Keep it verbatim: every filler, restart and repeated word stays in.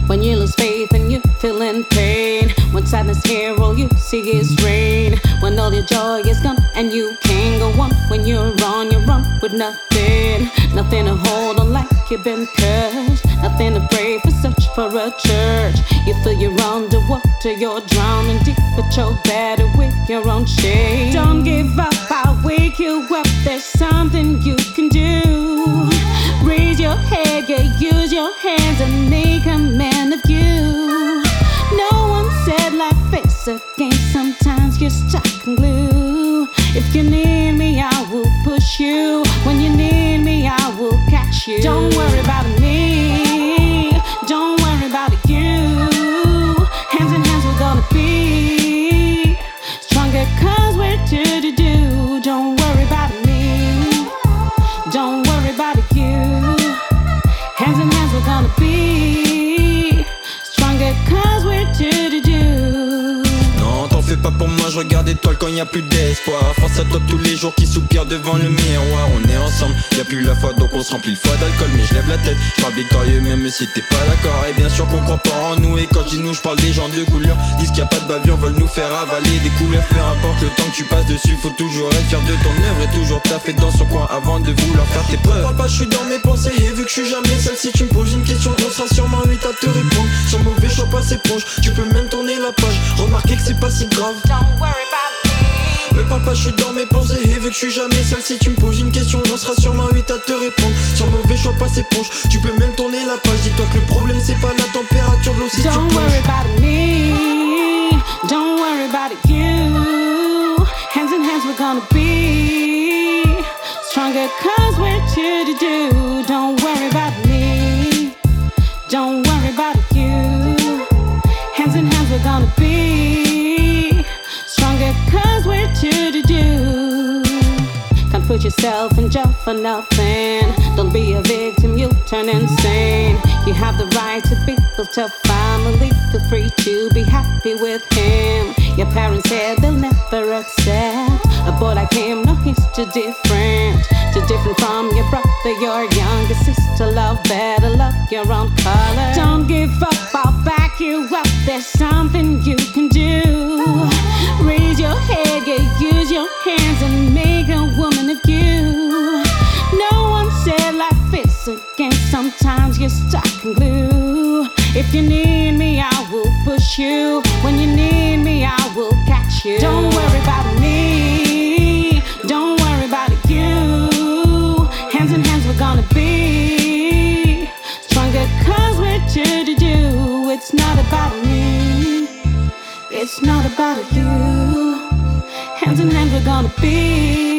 When you lose faith and you feel in pain, when sadness here all you see is rain, when all your joy is gone and you can't go on, when you're on your own with nothing, nothing to hold on like you've been cursed, nothing to pray for, search for a church. You feel you're underwater, you're drowning deep, but you're better with your own shade. Don't give up, I'll wake you up, there's something you can do. Raise your head, yeah, use your hands and make a man of you. No one said life is a game, sometimes you're stuck in glue. If you need me, I will push you. When you need me, I will catch you. Don't worry about me, don't worry about you. Hands in hands we're gonna be stronger cause we're two to do. Don't worry about me, don't worry about you. Hands in hands we're gonna be stronger cause we're two to do. Non, t'en fais pas pour moi, je regarde étoiles quand y a plus d'espoir. Face à toi tous les jours qui soupirent devant le miroir. On est ensemble, y a plus la foi donc on se remplit le foie d'alcool. Mais je lève la tête, je parle victorieux même si t'es pas d'accord. Et bien sûr qu'on croit pas en nous, et quand je dis nous je parle des gens de couleur. Disent qu'il y a pas de bavure, veulent nous faire avaler des couleurs. Peu importe le temps que tu passes dessus, faut toujours être fier de ton œuvre et toujours taffer dans son coin avant de vouloir faire tes preuves. Parle pas, je suis dans mes pensées et vu que je suis jamais seul, si tu me poses une question, on sera sûrement huit à te répondre. Sur mauvais choix pas s'éponge, tu peux même tourner la page. Remarquez que c'est pas si grave. Don't worry about me. Me parle pas, je suis dans mes pensées et vu que je suis jamais seul, si tu me poses une question, on sera sûrement huit à te répondre. Sur mauvais choix pas s'éponge, tu peux même tourner la page. Dis-toi que le problème c'est pas la température de l'eau si tu Don't worry about me, don't worry about you. Hands in hands we're gonna be stronger cause we're two to do. Don't worry about me, don't worry about you. Hands in hands we're gonna be stronger cause we're two to do. Can't put yourself in jail for nothing. Don't be a victim, you'll turn insane. You have the right to be built a family. Feel free to be happy with him. Your parents said they'll never accept a boy like him. No, he's too different, too different from your brother, your younger sister. Love better, love your own color. Don't give up, I'll back you up. There's something you can do. Raise your head, yeah, use your hands and make a woman of you. No one said life is a game, sometimes you're stuck in glue. If you need me, I will push you. When you need me, I will catch you. Don't worry about me, don't worry about you. Hands in hands we're gonna be stronger cause we're two to do. It's not about me, it's not about you. Hands in hands we're gonna be